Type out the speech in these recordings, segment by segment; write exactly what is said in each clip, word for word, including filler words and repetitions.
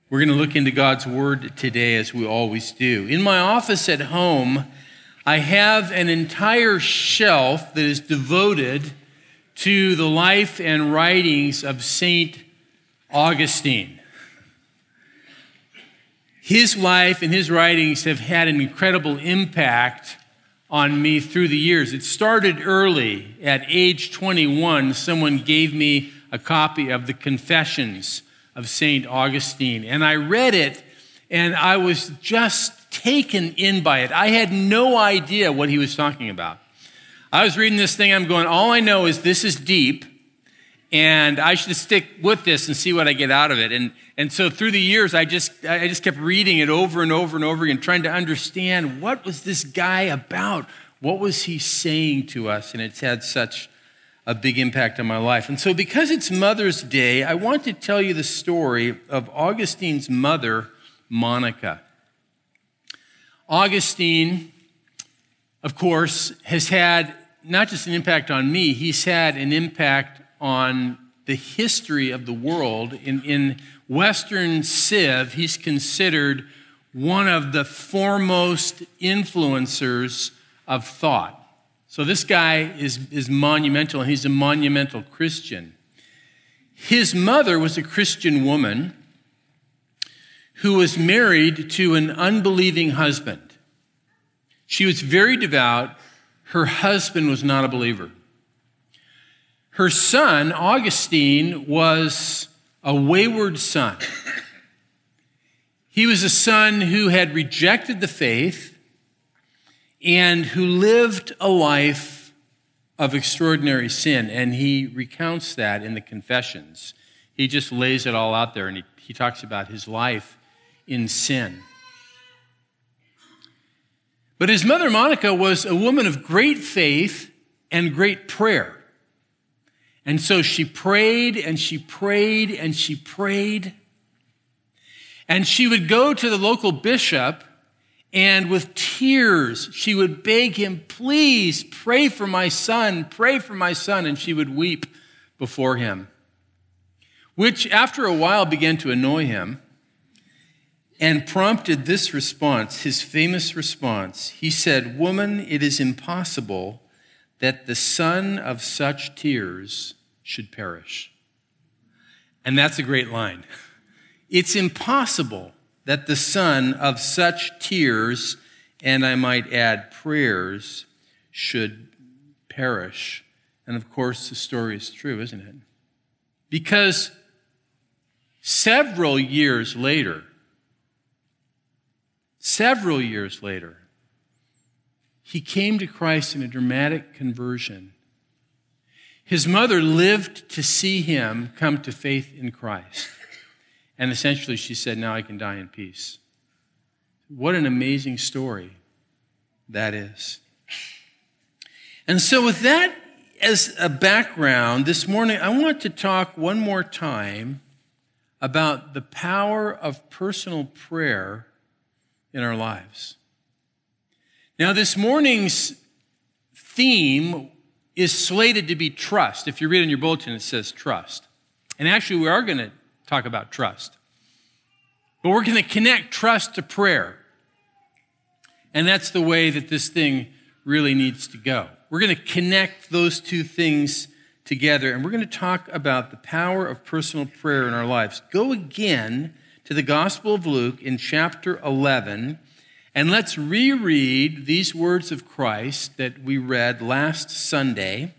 We're going to look into God's Word today, as we always do. In my office at home, I have an entire shelf that is devoted to the life and writings of Saint Augustine. His life and his writings have had an incredible impact on me through the years. It started early. At age twenty-one, someone gave me a copy of the Confessions of Saint Augustine, and I read it, and I was just taken in by it. I had no idea what he was talking about. I was reading this thing, I'm going, all I know is this is deep, and I should stick with this and see what I get out of it. And and so through the years, I just I just kept reading it over and over and over again, trying to understand, what was this guy about? What was he saying to us? And it's had such a big impact on my life. And so because it's Mother's Day, I want to tell you the story of Augustine's mother, Monica. Augustine, of course, has had not just an impact on me, he's had an impact on the history of the world. In, in Western Civ, he's considered one of the foremost influencers of thought. So this guy is, is monumental, and he's a monumental Christian. His mother was a Christian woman who was married to an unbelieving husband. She was very devout. Her husband was not a believer. Her son, Augustine, was a wayward son. He was a son who had rejected the faith and who lived a life of extraordinary sin. And he recounts that in the Confessions. He just lays it all out there, and he, he talks about his life in sin. But his mother, Monica, was a woman of great faith and great prayer. And so she prayed and she prayed and she prayed. And she would go to the local bishop, and with tears, she would beg him, please pray for my son, pray for my son. And she would weep before him, which after a while began to annoy him and prompted this response, his famous response. He said, "Woman, it is impossible that the son of such tears should perish." And that's a great line. It's impossible that the son of such tears, and I might add prayers, should perish. And of course, the story is true, isn't it? Because several years later, several years later, he came to Christ in a dramatic conversion. His mother lived to see him come to faith in Christ. And essentially she said, now I can die in peace. What an amazing story that is. And so with that as a background, this morning I want to talk one more time about the power of personal prayer in our lives. Now, this morning's theme is slated to be trust. If you read in your bulletin, it says trust. And actually, we are going to talk about trust. But we're going to connect trust to prayer. And that's the way that this thing really needs to go. We're going to connect those two things together, and we're going to talk about the power of personal prayer in our lives. Go again to the Gospel of Luke in chapter eleven, and let's reread these words of Christ that we read last Sunday.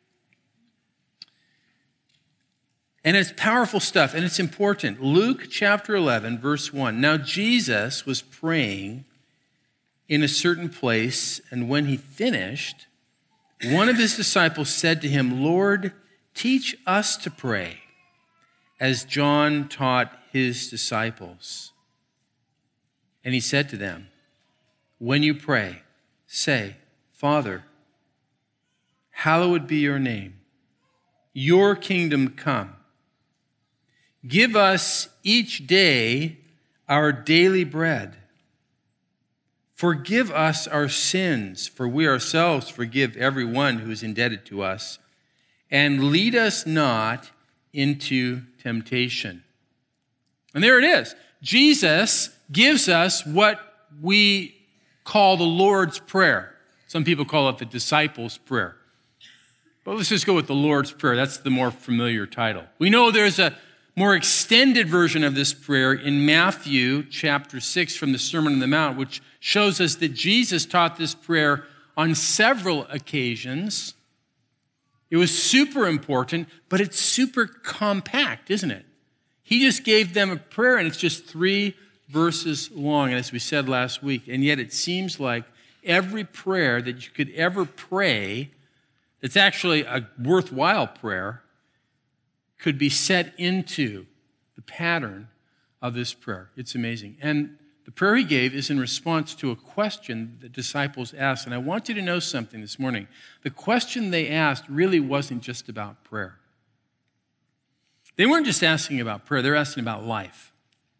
And it's powerful stuff, and it's important. Luke chapter eleven, verse one. Now Jesus was praying in a certain place, and when he finished, one of his disciples said to him, Lord, teach us to pray, as John taught his disciples. And he said to them, when you pray, say, Father, hallowed be your name. Your kingdom come. Give us each day our daily bread. Forgive us our sins, for we ourselves forgive everyone who is indebted to us. And lead us not into temptation. And there it is. Jesus gives us what we call the Lord's Prayer. Some people call it the disciples' prayer. But let's just go with the Lord's Prayer. That's the more familiar title. We know there's a more extended version of this prayer in Matthew chapter six from the Sermon on the Mount, which shows us that Jesus taught this prayer on several occasions. It was super important, but it's super compact, isn't it? He just gave them a prayer, and it's just three verses long, as we said last week. And yet it seems like every prayer that you could ever pray that's actually a worthwhile prayer could be set into the pattern of this prayer. It's amazing. And the prayer he gave is in response to a question the disciples asked. And I want you to know something this morning. The question they asked really wasn't just about prayer. They weren't just asking about prayer, they were asking about life.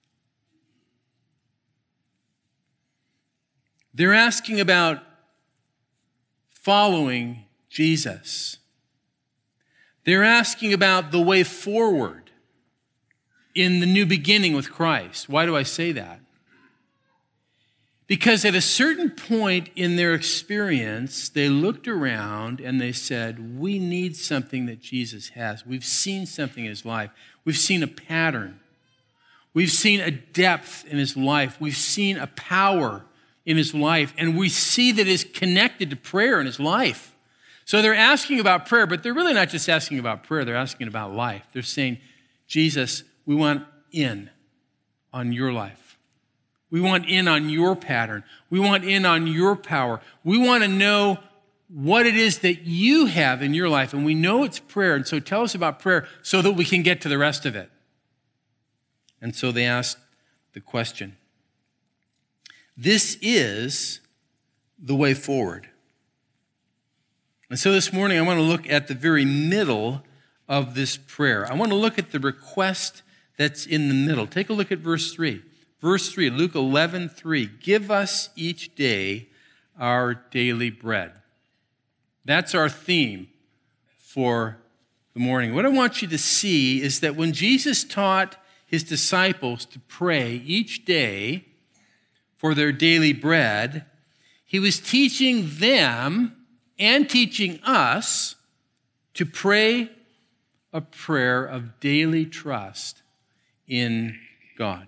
They're asking about following Jesus. They're asking about the way forward in the new beginning with Christ. Why do I say that? Because at a certain point in their experience, they looked around and they said, we need something that Jesus has. We've seen something in his life. We've seen a pattern. We've seen a depth in his life. We've seen a power in his life. And we see that it's connected to prayer in his life. So they're asking about prayer, but they're really not just asking about prayer. They're asking about life. They're saying, Jesus, we want in on your life. We want in on your pattern. We want in on your power. We want to know what it is that you have in your life. And we know it's prayer. And so tell us about prayer so that we can get to the rest of it. And so they asked the question. This is the way forward. And so this morning, I want to look at the very middle of this prayer. I want to look at the request that's in the middle. Take a look at verse three. Verse three, Luke eleven three. Give us each day our daily bread. That's our theme for the morning. What I want you to see is that when Jesus taught his disciples to pray each day for their daily bread, he was teaching them and teaching us to pray a prayer of daily trust in God.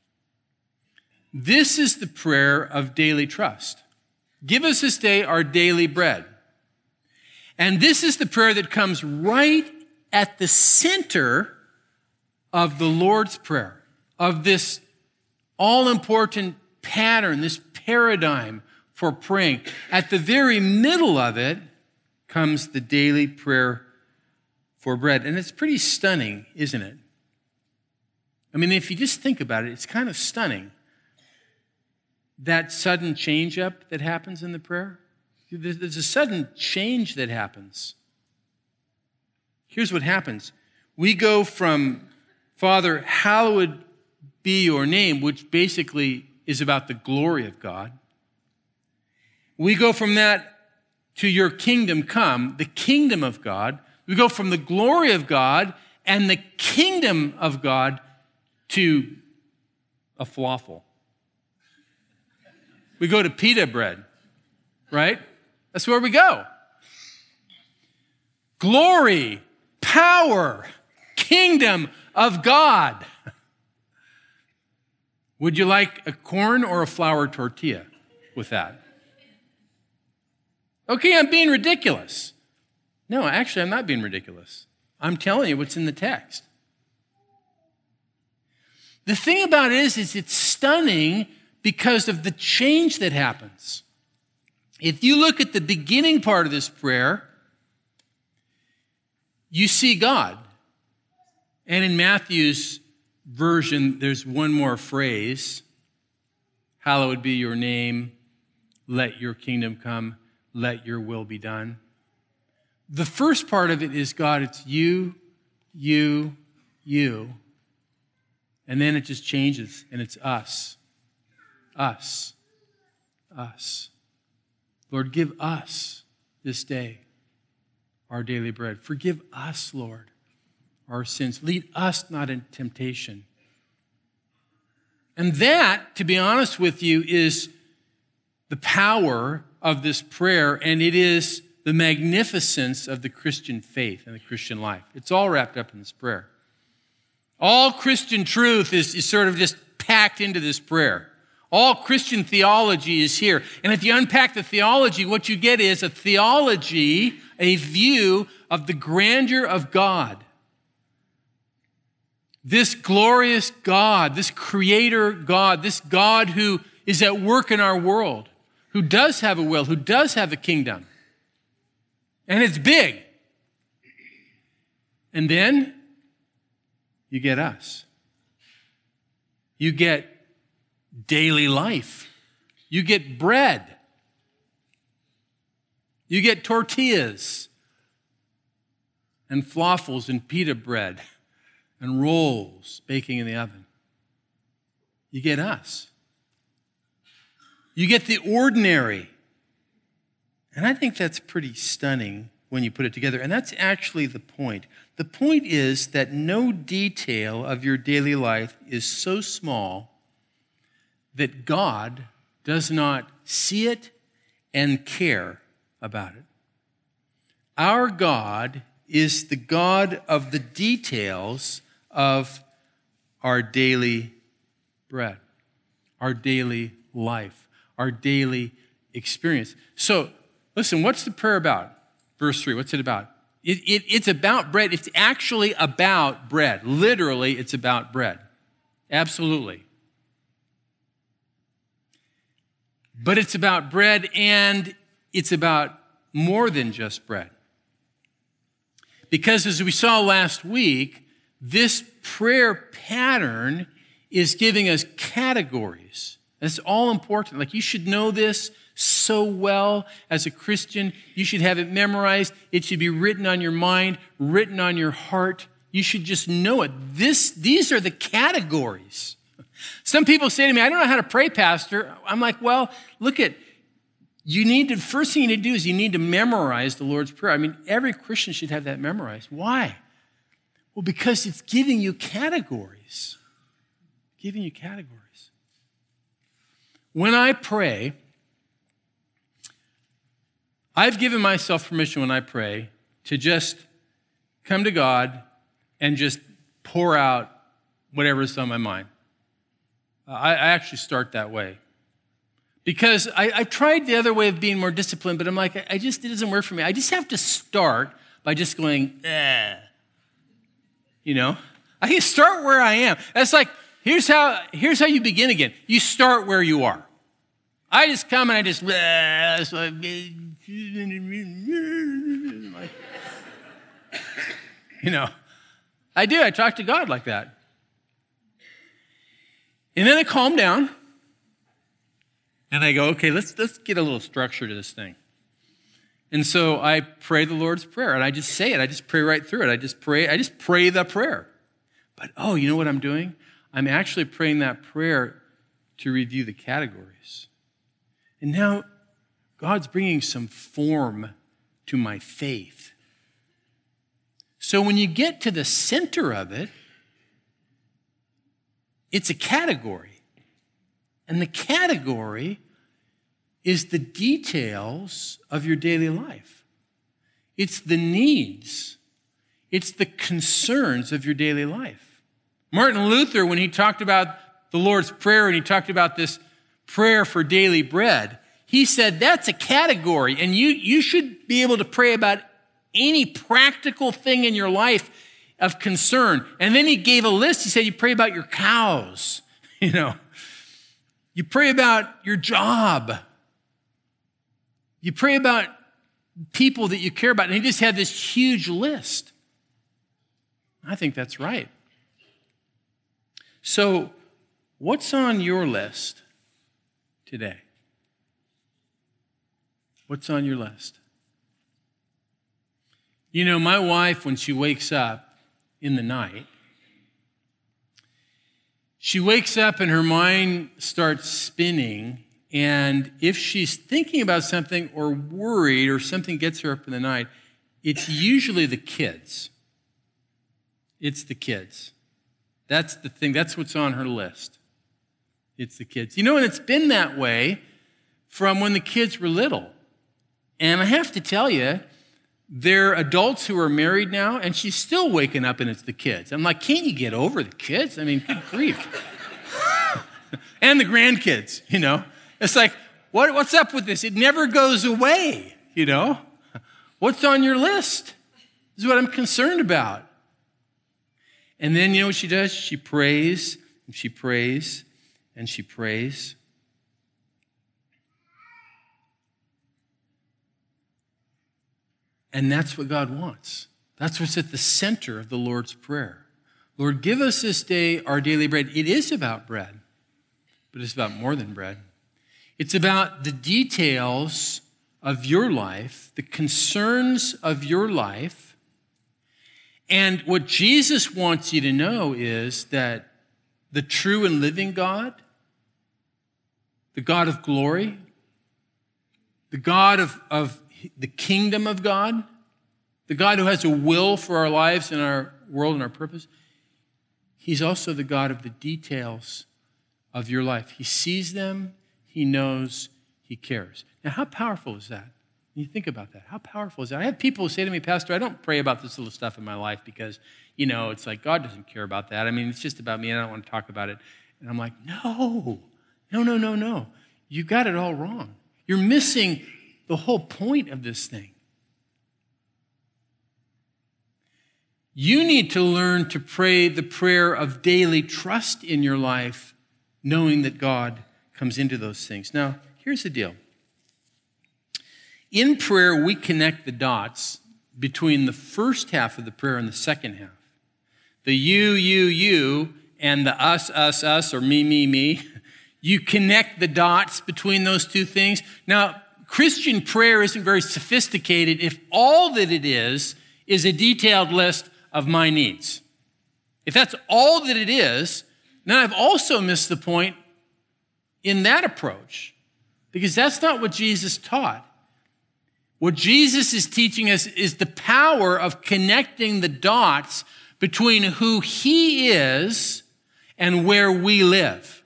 This is the prayer of daily trust. Give us this day our daily bread. And this is the prayer that comes right at the center of the Lord's Prayer, of this all-important pattern, this paradigm for praying. At the very middle of it comes the daily prayer for bread. And it's pretty stunning, isn't it? I mean, if you just think about it, it's kind of stunning. That sudden change up that happens in the prayer. There's a sudden change that happens. Here's what happens. We go from, Father, hallowed be your name, which basically is about the glory of God. We go from that to your kingdom come, the kingdom of God. We go from the glory of God and the kingdom of God to a falafel. We go to pita bread, right? That's where we go. Glory, power, kingdom of God. Would you like a corn or a flour tortilla with that? Okay, I'm being ridiculous. No, actually, I'm not being ridiculous. I'm telling you what's in the text. The thing about it is, is it's stunning because of the change that happens. If you look at the beginning part of this prayer, you see God. And in Matthew's version, there's one more phrase. Hallowed be your name. Let your kingdom come. Let your will be done. The first part of it is, God, it's you, you, you. And then it just changes, and it's us. Us. Us. Lord, give us this day our daily bread. Forgive us, Lord, our sins. Lead us not in temptation. And that, to be honest with you, is the power of this prayer, and it is the magnificence of the Christian faith and the Christian life. It's all wrapped up in this prayer. All Christian truth is, is sort of just packed into this prayer. All Christian theology is here. And if you unpack the theology, what you get is a theology, a view of the grandeur of God. This glorious God, this creator God, this God who is at work in our world, who does have a will, who does have a kingdom. And it's big. And then you get us. You get daily life. You get bread. You get tortillas and falafels and pita bread and rolls baking in the oven. You get us. You get the ordinary. And I think that's pretty stunning when you put it together. And that's actually the point. The point is that no detail of your daily life is so small that God does not see it and care about it. Our God is the God of the details of our daily bread, our daily life, our daily experience. So, listen, what's the prayer about? Verse three, what's it about? It, it, it's about bread. It's actually about bread. Literally, it's about bread. Absolutely. But it's about bread, and it's about more than just bread. Because as we saw last week, this prayer pattern is giving us categories. That's all important. Like, you should know this so well as a Christian. You should have it memorized. It should be written on your mind, written on your heart. You should just know it. This, these are the categories. Some people say to me, I don't know how to pray, Pastor. I'm like, well, look at, you need to, first thing you need to do is you need to memorize the Lord's Prayer. I mean, every Christian should have that memorized. Why? Well, because it's giving you categories. Giving you categories. When I pray, I've given myself permission when I pray to just come to God and just pour out whatever's on my mind. I, I actually start that way. Because I, I've tried the other way of being more disciplined, but I'm like, I, I just, it doesn't work for me. I just have to start by just going, eh. You know? I can start where I am. That's like, here's how, here's how you begin again. You start where you are. I just come and I just, eh, so like, you know, I do. I talk to God like that. And then I calm down. And I go, okay, let's let's get a little structure to this thing. And so I pray the Lord's Prayer, and I just say it. I just pray right through it. I just pray, I just pray the prayer. But oh, you know what I'm doing? I'm actually praying that prayer to review the categories. And now God's bringing some form to my faith. So when you get to the center of it, it's a category. And the category is the details of your daily life. It's the needs. It's the concerns of your daily life. Martin Luther, when he talked about the Lord's Prayer and he talked about this prayer for daily bread, he said that's a category, and you, you should be able to pray about any practical thing in your life of concern. And then he gave a list. He said you pray about your cows, you know. You pray about your job. You pray about people that you care about. And he just had this huge list. I think that's right. So, what's on your list today? What's on your list? You know, my wife, when she wakes up in the night, she wakes up and her mind starts spinning, and if she's thinking about something or worried or something gets her up in the night, it's usually the kids. It's the kids. That's the thing. That's what's on her list. It's the kids. You know, and it's been that way from when the kids were little. And I have to tell you, they're adults who are married now, and she's still waking up and it's the kids. I'm like, can't you get over the kids? I mean, good grief. And the grandkids, you know. It's like, what, what's up with this? It never goes away, you know. What's on your list? This is what I'm concerned about. And then, you know what she does? She prays, and she prays, and she prays. And that's what God wants. That's what's at the center of the Lord's Prayer. Lord, give us this day our daily bread. It is about bread, but it's about more than bread. It's about the details of your life, the concerns of your life. And what Jesus wants you to know is that the true and living God, the God of glory, the God of, of the kingdom of God, the God who has a will for our lives and our world and our purpose, he's also the God of the details of your life. He sees them, he knows, he cares. Now, how powerful is that? You think about that. How powerful is that? I have people who say to me, Pastor, I don't pray about this little stuff in my life because, you know, it's like God doesn't care about that. I mean, it's just about me and I don't want to talk about it. And I'm like, no, no, no, no, no. You got it all wrong. You're missing the whole point of this thing. You need to learn to pray the prayer of daily trust in your life, knowing that God comes into those things. Now, here's the deal. In prayer, we connect the dots between the first half of the prayer and the second half. The you, you, you, and the us, us, us, or me, me, me. You connect the dots between those two things. Now, Christian prayer isn't very sophisticated if all that it is is a detailed list of my needs. If that's all that it is, then I've also missed the point in that approach, because that's not what Jesus taught. What Jesus is teaching us is the power of connecting the dots between who he is and where we live.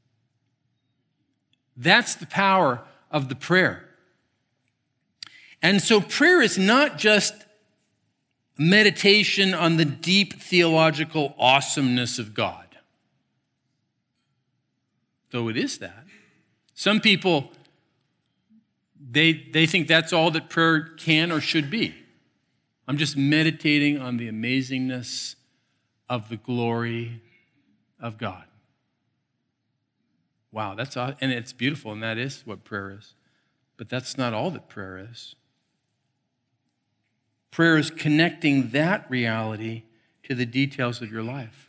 That's the power of the prayer. And so prayer is not just meditation on the deep theological awesomeness of God, though it is that. Some people, they, they think that's all that prayer can or should be. I'm just meditating on the amazingness of the glory of God. Wow, that's and it's beautiful, and that is what prayer is. But that's not all that prayer is. Prayer is connecting that reality to the details of your life.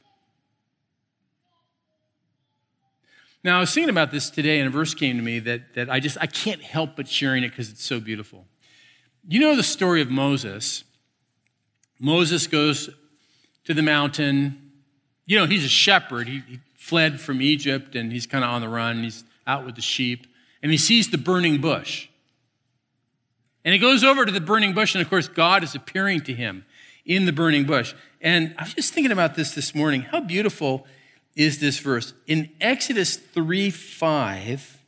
Now, I was thinking about this today, and a verse came to me that, that I just, I can't help but sharing it because it's so beautiful. You know the story of Moses. Moses goes to the mountain. You know, he's a shepherd. He, he fled from Egypt, and he's kind of on the run. He's out with the sheep, and he sees the burning bush. And he goes over to the burning bush, and of course, God is appearing to him in the burning bush. And I was just thinking about this this morning. How beautiful is this verse? In Exodus three five,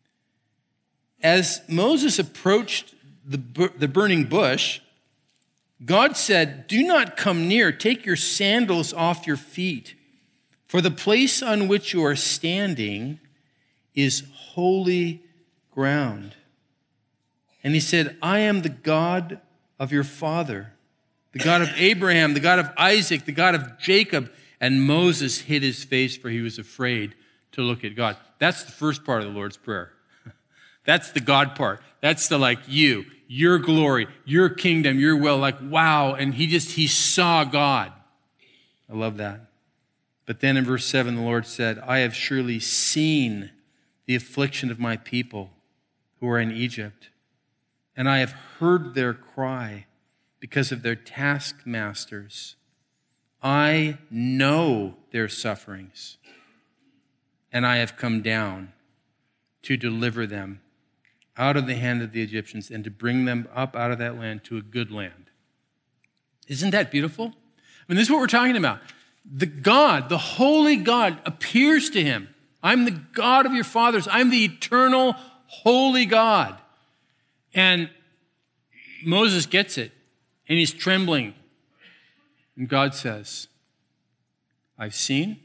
as Moses approached the, the burning bush, God said, "Do not come near. Take your sandals off your feet, for the place on which you are standing is holy ground." And he said, "I am the God of your father, the God of Abraham, the God of Isaac, the God of Jacob." And Moses hid his face, for he was afraid to look at God. That's the first part of the Lord's Prayer. That's the God part. That's the like you, your glory, your kingdom, your will. Like, wow. And he just, he saw God. I love that. But then in verse seven, the Lord said, "I have surely seen the affliction of my people who are in Egypt, and I have heard their cry because of their taskmasters. I know their sufferings, and I have come down to deliver them out of the hand of the Egyptians and to bring them up out of that land to a good land." Isn't that beautiful? I mean, this is what we're talking about. The God, the holy God, appears to him I'm the God of your fathers. I'm the eternal, holy God. And Moses gets it, and he's trembling. And God says, I've seen,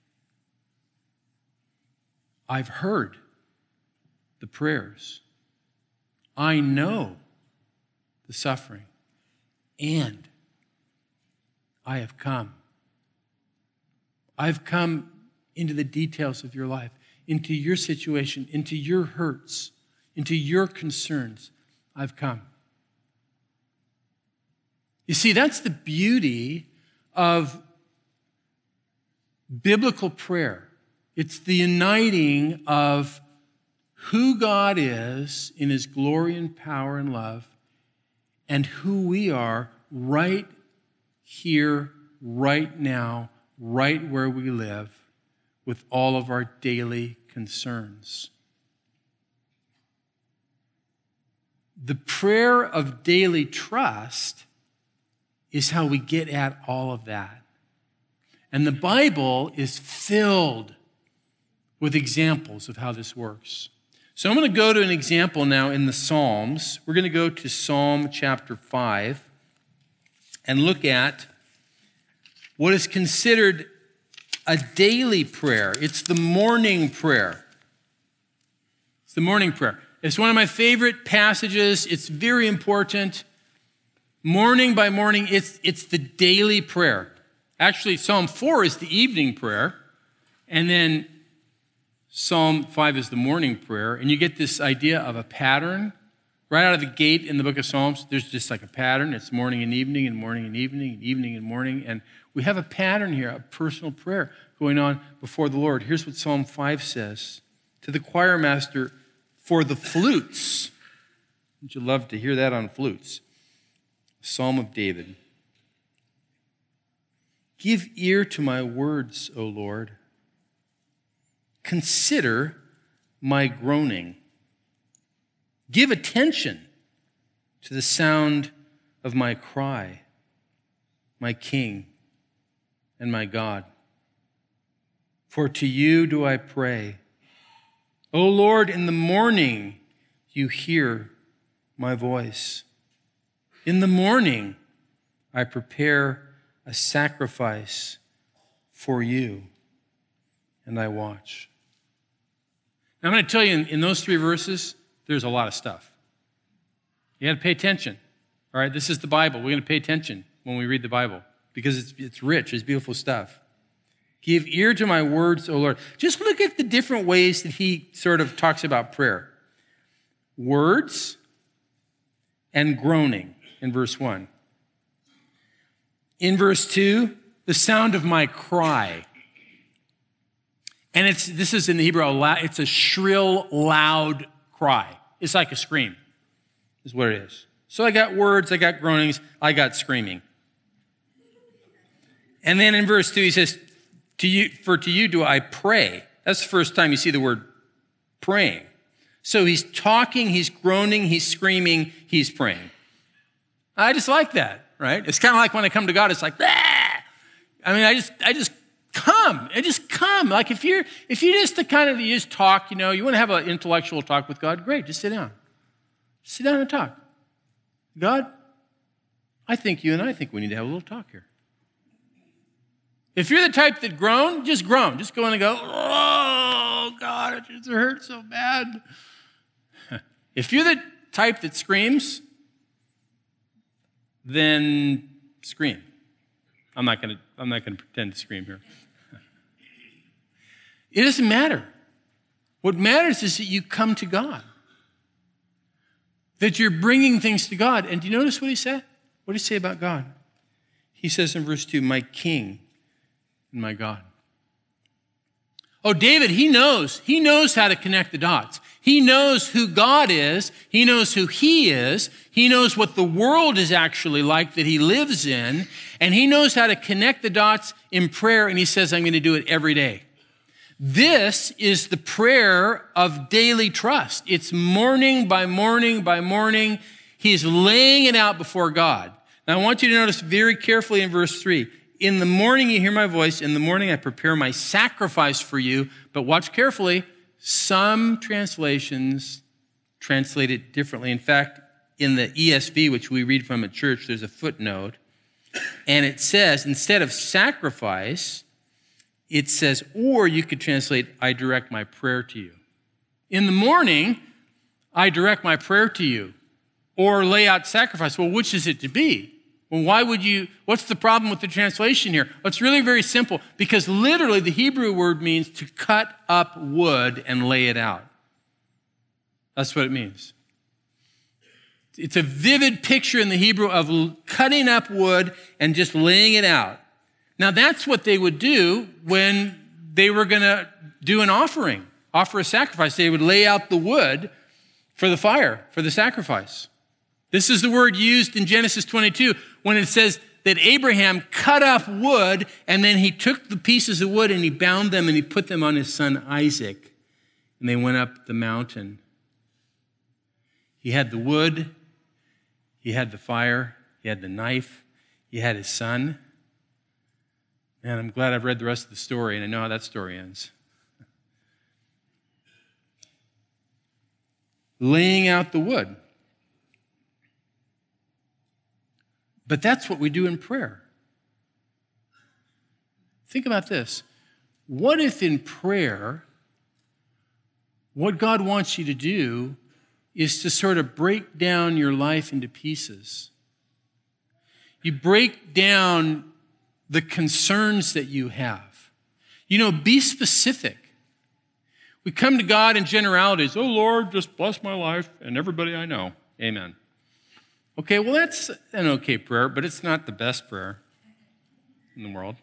I've heard the prayers. I know the suffering, and I have come. I've come into the details of your life, into your situation, into your hurts, into your concerns. I've come. You see, that's the beauty of biblical prayer. It's the uniting of who God is in his glory and power and love, and who we are right here, right now, right where we live, with all of our daily concerns. The prayer of daily trust is how we get at all of that. And the Bible is filled with examples of how this works. So I'm going to go to an example now in the Psalms. We're going to go to Psalm chapter five and look at what is considered a daily prayer. It's the morning prayer. It's the morning prayer. It's one of my favorite passages. It's very important. Morning by morning, it's, it's the daily prayer. Actually, Psalm four is the evening prayer, and then Psalm five is the morning prayer, and you get this idea of a pattern. Right out of the gate in the book of Psalms, there's just like a pattern. It's morning and evening and morning and evening and evening and morning, and we have a pattern here, a personal prayer going on before the Lord. Here's what Psalm five says to the choir master for the flutes. Would you love to hear that on flutes? Psalm of David. Give ear to my words, O Lord. Consider my groaning. Give attention to the sound of my cry, my King and my God. For to you do I pray. O Lord, in the morning you hear my voice. In the morning I prepare a sacrifice for you, and I watch. Now, I'm going to tell you in, in those three verses, there's a lot of stuff. You got to pay attention. All right, this is the Bible. We're going to pay attention when we read the Bible because it's, it's rich. It's beautiful stuff. Give ear to my words, O Lord. Just look at the different ways that he sort of talks about prayer. Words and groaning in verse one. In verse two, the sound of my cry. And it's this is in the Hebrew, it's a shrill, loud cry. It's like a scream, is what it is. So I got words, I got groanings, I got screaming. And then in verse two, he says, "To you, for to you do I pray." That's the first time you see the word praying. So he's talking, he's groaning, he's screaming, he's praying. I just like that, right? It's kind of like when I come to God, it's like, ah! I mean, I just, I just come. I just come. Like if you're, if you just the kind of, you just talk, you know, you want to have an intellectual talk with God, great, just sit down. Just sit down and talk. God, I think you and I think we need to have a little talk here. If you're the type that groan, just groan. Just go in and go, oh, God, it just hurts so bad. If you're the type that screams, then scream. I'm not going to I'm not going to pretend to scream here. It doesn't matter. What matters is that you come to God. That you're bringing things to God. And do you notice what he said? What did he say about God? He says in verse two, my King and my God. Oh, David, he knows. He knows how to connect the dots. He knows who God is. He knows who he is. He knows what the world is actually like that he lives in. And he knows how to connect the dots in prayer. And he says, I'm going to do it every day. This is the prayer of daily trust. It's morning by morning by morning. He's laying it out before God. Now, I want you to notice very carefully in verse three. in the morning you hear my voice, in the morning I prepare my sacrifice for you. But watch carefully, some translations translate it differently. In fact, in the E S V, which we read from at church, there's a footnote. And it says, instead of sacrifice, it says, or you could translate, I direct my prayer to you. In the morning, I direct my prayer to you. Or lay out sacrifice. Well, which is it to be? Well, why would you, what's the problem with the translation here? Well, it's really very simple, because literally the Hebrew word means to cut up wood and lay it out. That's what it means. It's a vivid picture in the Hebrew of cutting up wood and just laying it out. Now, that's what they would do when they were going to do an offering, offer a sacrifice. They would lay out the wood for the fire, for the sacrifice. This is the word used in Genesis twenty-two when it says that Abraham cut up wood and then he took the pieces of wood and he bound them and he put them on his son Isaac. And they went up the mountain. He had the wood. He had the fire, he had the knife, he had his son. Man, I'm glad I've read the rest of the story and I know how that story ends. Laying out the wood. But that's what we do in prayer. Think about this. What if in prayer, what God wants you to do is to sort of break down your life into pieces. You break down the concerns that you have. You know, be specific. We come to God in generalities. Oh, Lord, just bless my life and everybody I know. Amen. Okay, well, that's an okay prayer, but it's not the best prayer in the world.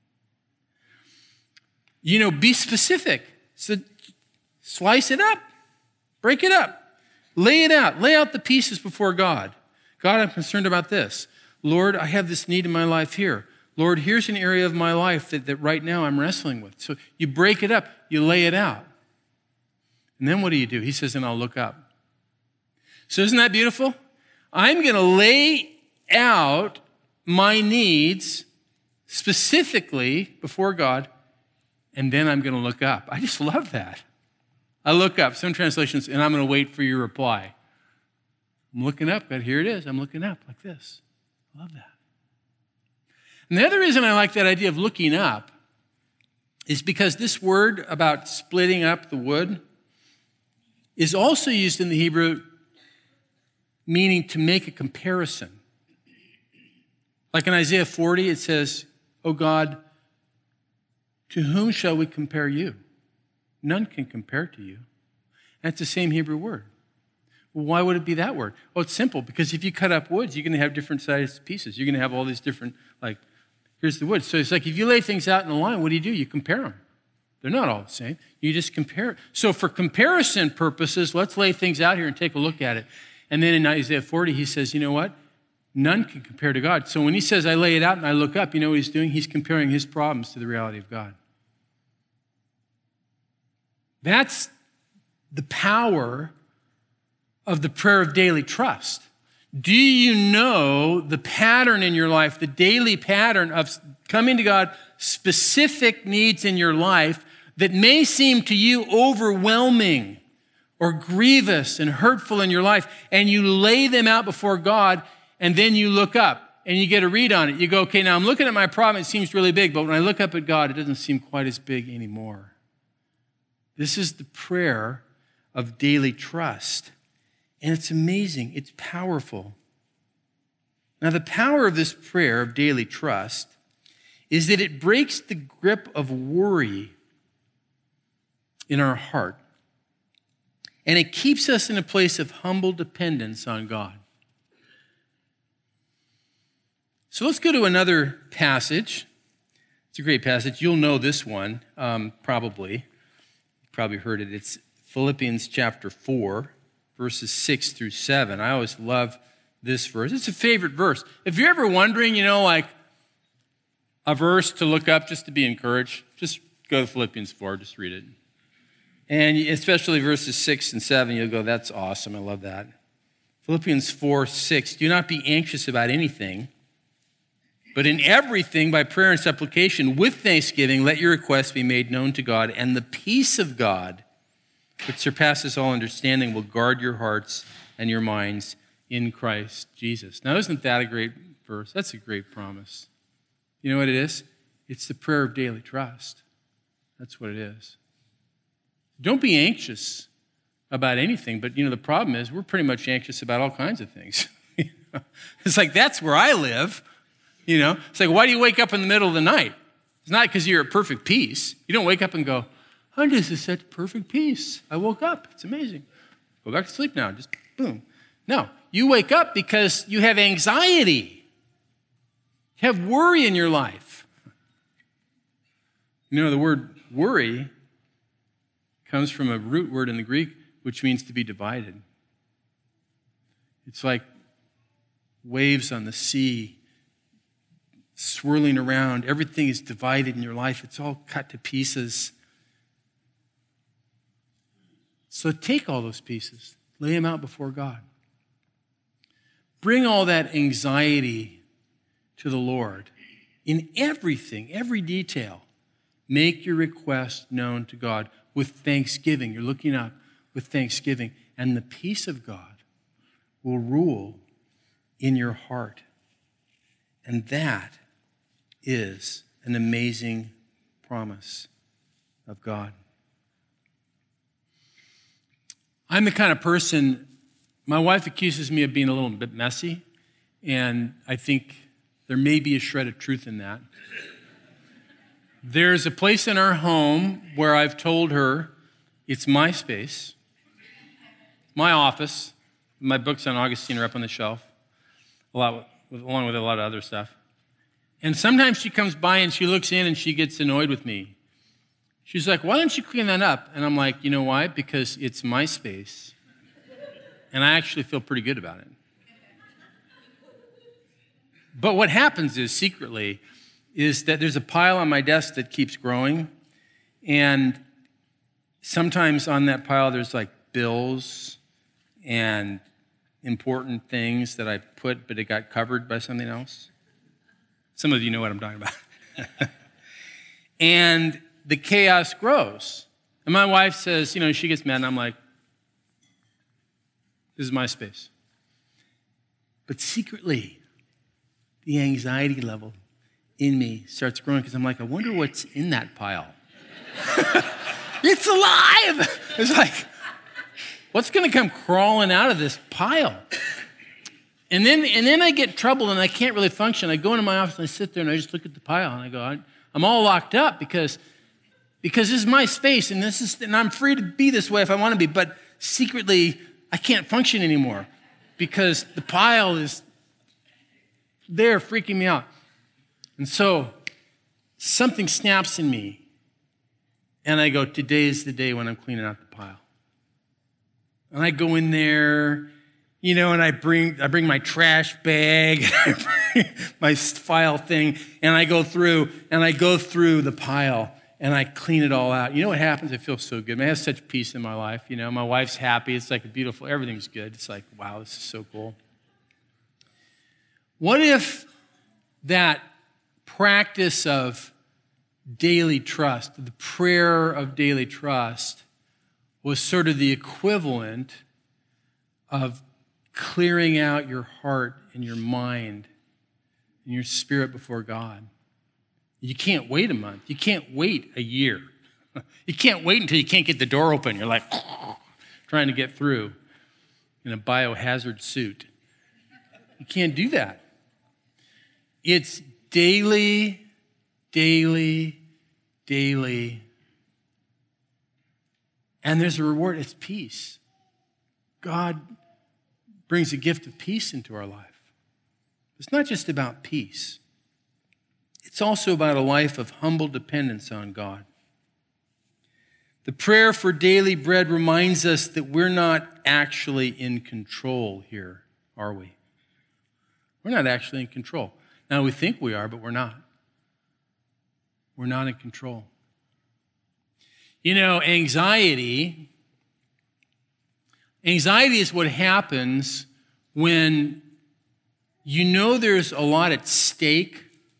You know, be specific. So slice it up. Break it up. Lay it out. Lay out the pieces before God. God, I'm concerned about this. Lord, I have this need in my life here. Lord, here's an area of my life that, that right now I'm wrestling with. So you break it up. You lay it out. And then what do you do? He says, and I'll look up. So isn't that beautiful? I'm going to lay out my needs specifically before God, and then I'm going to look up. I just love that. I look up, some translations, and I'm going to wait for your reply. I'm looking up, but here it is. I'm looking up like this. I love that. And the other reason I like that idea of looking up is because this word about splitting up the wood is also used in the Hebrew meaning to make a comparison. Like in Isaiah forty, it says, "O God, to whom shall we compare you? None can compare to you." That's the same Hebrew word. Well, why would it be that word? Well, it's simple, because if you cut up woods, you're going to have different sized pieces. You're going to have all these different, like, here's the wood. So it's like if you lay things out in a line, what do you do? You compare them. They're not all the same. You just compare. So for comparison purposes, let's lay things out here and take a look at it. And then in Isaiah forty, he says, you know what? None can compare to God. So when he says, I lay it out and I look up, you know what he's doing? He's comparing his problems to the reality of God. That's the power of the prayer of daily trust. Do you know the pattern in your life, the daily pattern of coming to God, specific needs in your life that may seem to you overwhelming or grievous and hurtful in your life, and you lay them out before God, and then you look up and you get a read on it. You go, okay, now I'm looking at my problem, it seems really big, but when I look up at God, it doesn't seem quite as big anymore. This is the prayer of daily trust. And it's amazing. It's powerful. Now, the power of this prayer of daily trust is that it breaks the grip of worry in our heart. And it keeps us in a place of humble dependence on God. So let's go to another passage. It's a great passage. You'll know this one, um, probably. You've probably heard it. It's Philippians chapter four, verses six through seven. I always love this verse. It's a favorite verse. If you're ever wondering, you know, like a verse to look up just to be encouraged, just go to Philippians four, just read it. And especially verses six and seven, you'll go, that's awesome. I love that. Philippians four, six, do not be anxious about anything, But in everything, by prayer and supplication, with thanksgiving, let your requests be made known to God, and the peace of God, which surpasses all understanding, will guard your hearts and your minds in Christ Jesus. Now, isn't that a great verse? That's a great promise. You know what it is? It's the prayer of daily trust. That's what it is. Don't be anxious about anything, but you know, the problem is we're pretty much anxious about all kinds of things. It's like, that's where I live. You know, it's like, why do you wake up in the middle of the night? It's not because you're at perfect peace. You don't wake up and go, I'm just at such perfect peace. I woke up. It's amazing. Go back to sleep now. Just boom. No, you wake up because you have anxiety. You have worry in your life. You know, the word worry comes from a root word in the Greek, which means to be divided. It's like waves on the sea swirling around. Everything is divided in your life. It's all cut to pieces. So take all those pieces, lay them out before God. Bring all that anxiety to the Lord in everything, every detail. Make your request known to God with thanksgiving. You're looking up with thanksgiving, and the peace of God will rule in your heart. And that is an amazing promise of God. I'm the kind of person, my wife accuses me of being a little bit messy, and I think there may be a shred of truth in that. There's a place in our home where I've told her it's my space, my office. My books on Augustine are up on the shelf, a lot with, along with a lot of other stuff. And sometimes she comes by and she looks in and she gets annoyed with me. She's like, why don't you clean that up? And I'm like, you know why? Because it's my space. And I actually feel pretty good about it. But what happens is, secretly, is that there's a pile on my desk that keeps growing. And sometimes on that pile, there's like bills and important things that I put, but it got covered by something else. Some of you know what I'm talking about. And the chaos grows. And my wife says, you know, she gets mad, and I'm like, this is my space. But secretly, the anxiety level in me starts growing because I'm like, I wonder what's in that pile. It's alive! It's like, what's going to come crawling out of this pile? And then and then I get troubled and I can't really function. I go into my office and I sit there and I just look at the pile and I go, I'm all locked up because, because this is my space and this is and I'm free to be this way if I want to be, but secretly I can't function anymore because the pile is there freaking me out. And so something snaps in me and I go, today is the day when I'm cleaning out the pile. And I go in there, you know, and I bring I bring my trash bag, my file thing, and I go through, and I go through the pile, and I clean it all out. You know what happens? I feel so good. I have such peace in my life. You know, my wife's happy. It's like a beautiful, everything's good. It's like, wow, this is so cool. What if that practice of daily trust, the prayer of daily trust, was sort of the equivalent of clearing out your heart and your mind and your spirit before God? You can't wait a month. You can't wait a year. You can't wait until you can't get the door open. You're like trying to get through in a biohazard suit. You can't do that. It's daily, daily, daily. And there's a reward. It's peace. God brings a gift of peace into our life. It's not just about peace. It's also about a life of humble dependence on God. The prayer for daily bread reminds us that we're not actually in control here, are we? We're not actually in control. Now, we think we are, but we're not. We're not in control. You know, anxiety, anxiety is what happens when you know there's a lot at stake,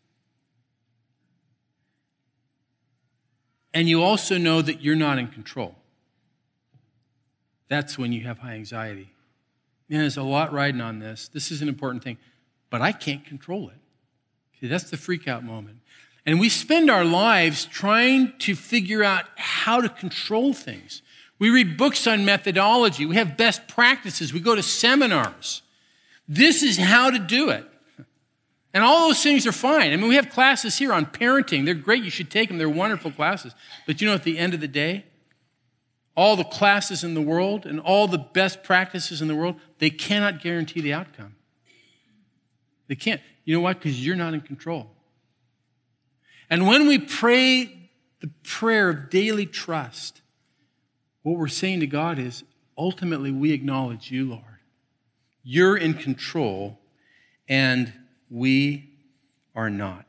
and you also know that you're not in control. That's when you have high anxiety. Man, there's a lot riding on this. This is an important thing, but I can't control it. Okay, that's the freak out moment. And we spend our lives trying to figure out how to control things. We read books on methodology. We have best practices. We go to seminars. This is how to do it. And all those things are fine. I mean, we have classes here on parenting. They're great. You should take them. They're wonderful classes. But you know, at the end of the day, all the classes in the world and all the best practices in the world, they cannot guarantee the outcome. They can't. You know why? Because you're not in control. And when we pray the prayer of daily trust, what we're saying to God is, ultimately, we acknowledge you, Lord. You're in control, and we are not.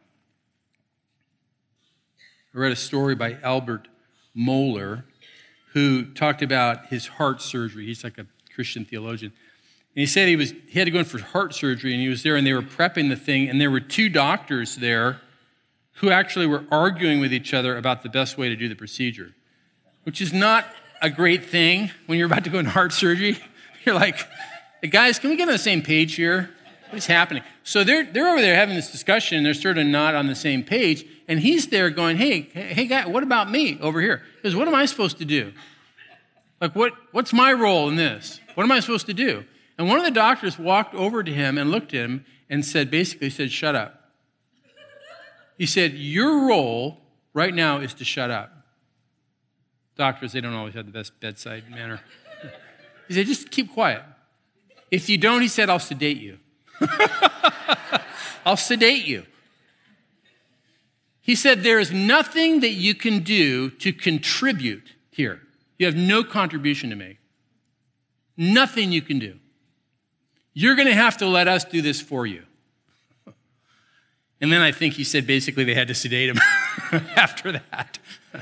I read a story by Albert Mohler, who talked about his heart surgery. He's like a Christian theologian. And he said he was he had to go in for heart surgery, and he was there, and they were prepping the thing, and there were two doctors there who actually were arguing with each other about the best way to do the procedure, which is not a great thing when you're about to go into heart surgery. You're like, hey, guys, can we get on the same page here? What is happening? So they're they're over there having this discussion, and they're sort of not on the same page, and he's there going, hey, hey, guy, what about me over here? He goes, what am I supposed to do? Like, what what's my role in this? What am I supposed to do? And one of the doctors walked over to him and looked at him and said, basically said, shut up. He said, your role right now is to shut up. Doctors, they don't always have the best bedside manner. He said, just keep quiet. If you don't, he said, I'll sedate you. I'll sedate you. He said, there is nothing that you can do to contribute here. You have no contribution to make. Nothing you can do. You're going to have to let us do this for you. And then I think he said basically they had to sedate him after that.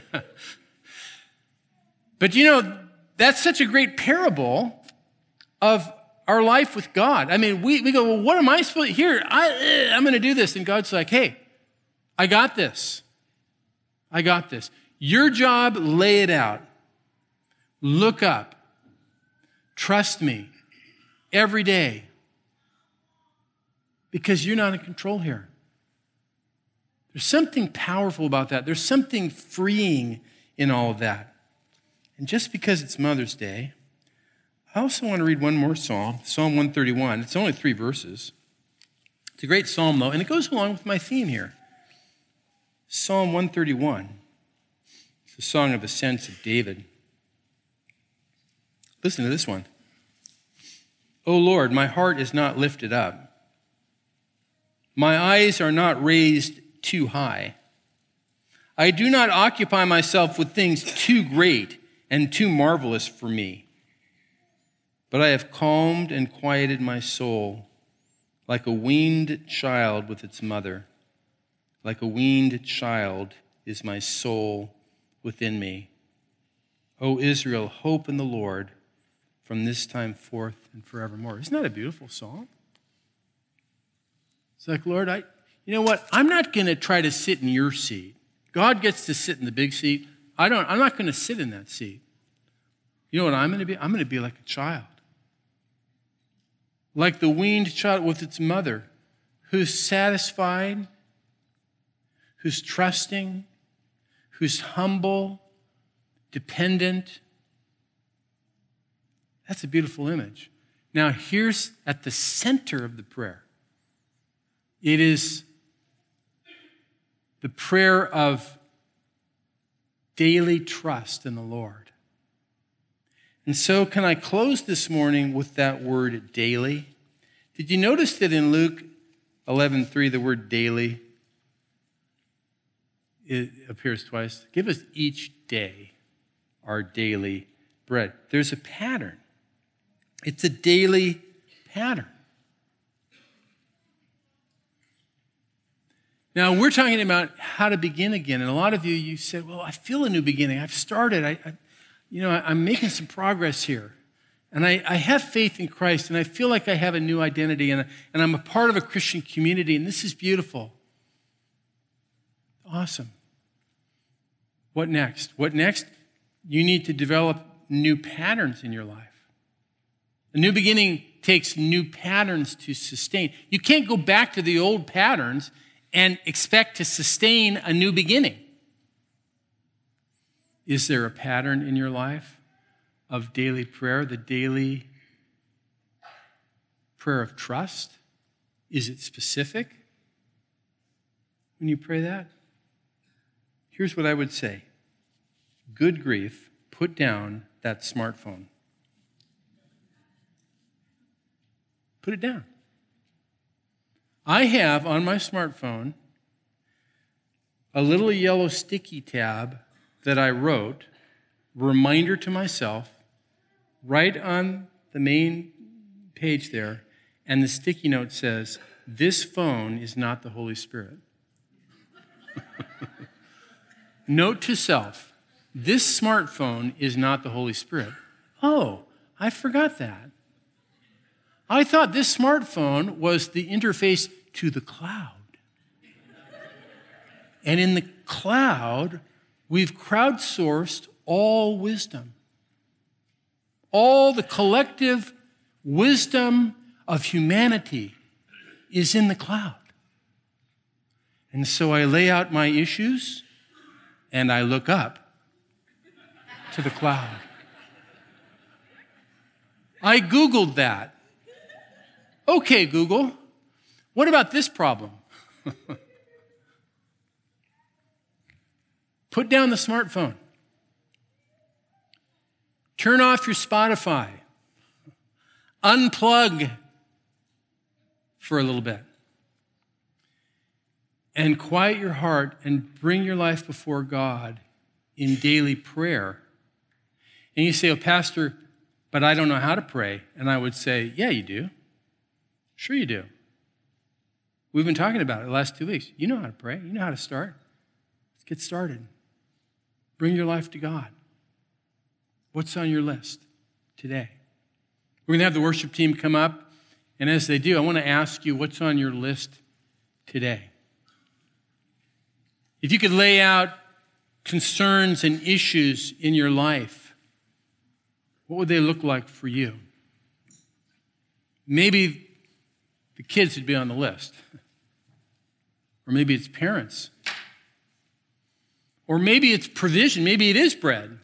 But you know, that's such a great parable of our life with God. I mean, we, we go, well, what am I supposed to, here, I, I'm going to do this. And God's like, hey, I got this. I got this. Your job, lay it out. Look up. Trust me every day. Because you're not in control here. There's something powerful about that. There's something freeing in all of that. And just because it's Mother's Day, I also want to read one more psalm, Psalm one thirty-one. It's only three verses. It's a great psalm, though, and it goes along with my theme here. Psalm one thirty-one. It's a song of ascents of David. Listen to this one. O Lord, my heart is not lifted up. My eyes are not raised too high. I do not occupy myself with things too great and too marvelous for me. But I have calmed and quieted my soul like a weaned child with its mother. Like a weaned child is my soul within me. O Israel, hope in the Lord from this time forth and forevermore. Isn't that a beautiful song? It's like, Lord, I, you know what? I'm not going to try to sit in your seat. God gets to sit in the big seat. I don't, I'm not going to sit in that seat. You know what I'm going to be? I'm going to be like a child. Like the weaned child with its mother, who's satisfied, who's trusting, who's humble, dependent. That's a beautiful image. Now, here's at the center of the prayer. It is the prayer of daily trust in the Lord. And so can I close this morning with that word daily? Did you notice that in Luke eleven three, the word daily, it appears twice? Give us each day our daily bread. There's a pattern. It's a daily pattern. Now, we're talking about how to begin again. And a lot of you, you said, well, I feel a new beginning. I've started. I, I you know, I'm making some progress here. And I, I have faith in Christ, and I feel like I have a new identity, and, and I'm a part of a Christian community, and this is beautiful. Awesome. What next? What next? You need to develop new patterns in your life. A new beginning takes new patterns to sustain. You can't go back to the old patterns and expect to sustain a new beginning. Is there a pattern in your life of daily prayer, the daily prayer of trust? Is it specific when you pray that? Here's what I would say. Good grief, put down that smartphone. Put it down. I have on my smartphone a little yellow sticky tab that I wrote, reminder to myself, right on the main page there, and the sticky note says, "This phone is not the Holy Spirit." Note to self, this smartphone is not the Holy Spirit. Oh, I forgot that. I thought this smartphone was the interface to the cloud. And in the cloud, we've crowdsourced all wisdom. All the collective wisdom of humanity is in the cloud. And so I lay out my issues and I look up to the cloud. I Googled that. Okay, Google, what about this problem? Put down the smartphone. Turn off your Spotify. Unplug for a little bit. And quiet your heart and bring your life before God in daily prayer. And you say, "Oh, Pastor, but I don't know how to pray." And I would say, yeah, you do. Sure you do. We've been talking about it the last two weeks. You know how to pray. You know how to start. Let's get started. Bring your life to God. What's on your list today? We're going to have the worship team come up. And as they do, I want to ask you, what's on your list today? If you could lay out concerns and issues in your life, what would they look like for you? Maybe the kids would be on the list. Or maybe it's parents. Or maybe it's provision. Maybe it is bread.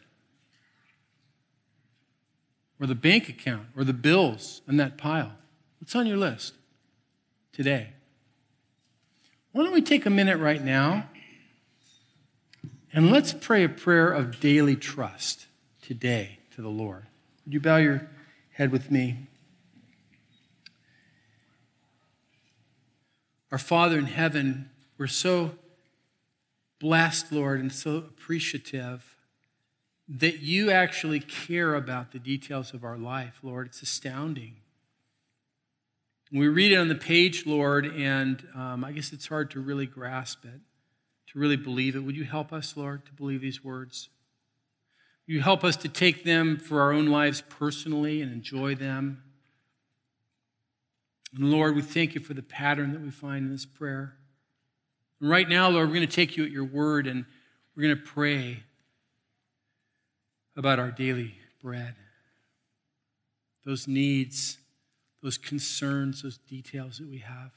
Or the bank account. Or the bills in that pile. What's on your list today? Why don't we take a minute right now and let's pray a prayer of daily trust today to the Lord. Would you bow your head with me? Our Father in heaven, we're so blessed, Lord, and so appreciative that you actually care about the details of our life, Lord. It's astounding. We read it on the page, Lord, and um, I guess it's hard to really grasp it, to really believe it. Would you help us, Lord, to believe these words? Would you help us to take them for our own lives personally and enjoy them? And Lord, we thank you for the pattern that we find in this prayer. And right now, Lord, we're going to take you at your word and we're going to pray about our daily bread. Those needs, those concerns, those details that we have.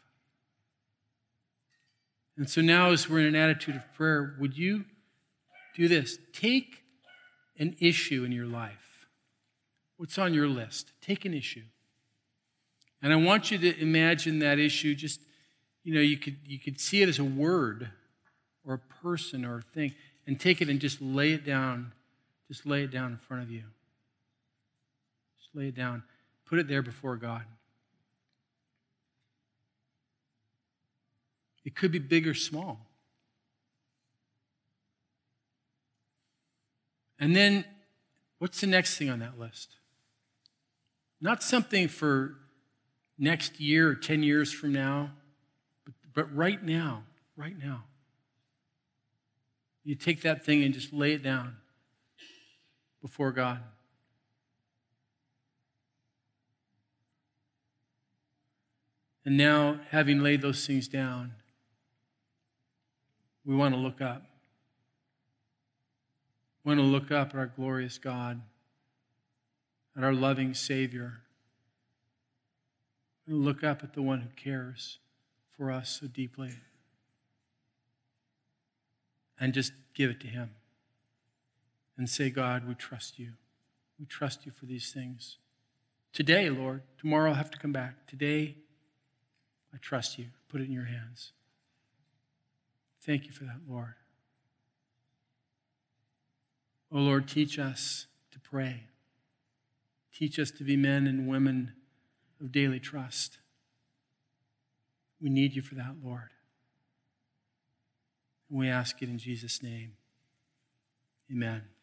And so now as we're in an attitude of prayer, would you do this? Take an issue in your life. What's on your list? Take an issue. And I want you to imagine that issue just, you know, you could you could see it as a word or a person or a thing, and take it and just lay it down. Just lay it down in front of you. Just lay it down. Put it there before God. It could be big or small. And then, what's the next thing on that list? Not something for next year or ten years from now, but, but right now, right now. You take that thing and just lay it down before God. And now, having laid those things down, we want to look up. We want to look up at our glorious God, at our loving Savior. We want to look up at the one who cares for us so deeply. And just give it to him. And say, God, we trust you. We trust you for these things. Today, Lord, tomorrow I'll have to come back. Today, I trust you. Put it in your hands. Thank you for that, Lord. Oh, Lord, teach us to pray. Teach us to be men and women of daily trust. We need you for that, Lord. And we ask it in Jesus' name. Amen.